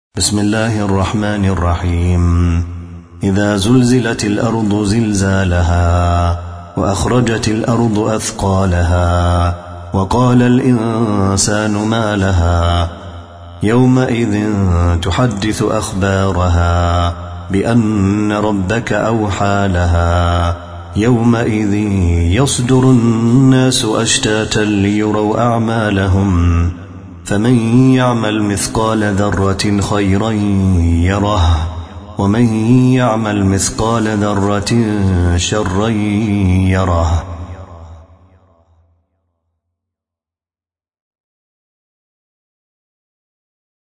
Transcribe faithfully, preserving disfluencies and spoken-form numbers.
بسم الله الرحمن الرحيم إذا زلزلت الأرض زلزالها وأخرجت الأرض أثقالها وقال الإنسان ما لها يومئذ تحدث أخبارها بأن ربك أوحى لها يومئذ يصدر الناس أشتاتا ليروا أعمالهم فمن يعمل مثقال ذرة خيرا يره ومن يعمل مثقال ذرة شرا يره.